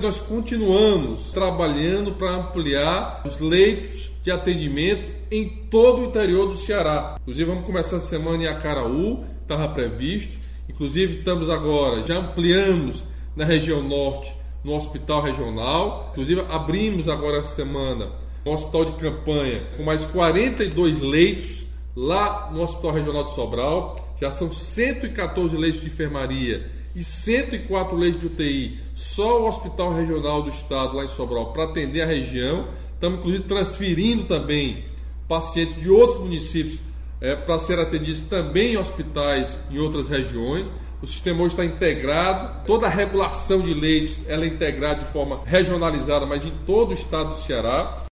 Nós continuamos trabalhando para ampliar os leitos de atendimento em todo o interior do Ceará. Inclusive, vamos começar essa semana em Acaraú, estava previsto. Inclusive, já ampliamos na região norte, no hospital regional. Inclusive, abrimos agora essa semana um hospital de campanha com mais 42 leitos lá no Hospital Regional de Sobral. Já são 114 leitos de enfermaria e 104 leitos de UTI, só o Hospital Regional do Estado lá em Sobral para atender a região. Estamos inclusive transferindo também pacientes de outros municípios para serem atendidos também em hospitais em outras regiões. O sistema hoje está integrado, toda a regulação de leitos ela é integrada de forma regionalizada, mas em todo o estado do Ceará.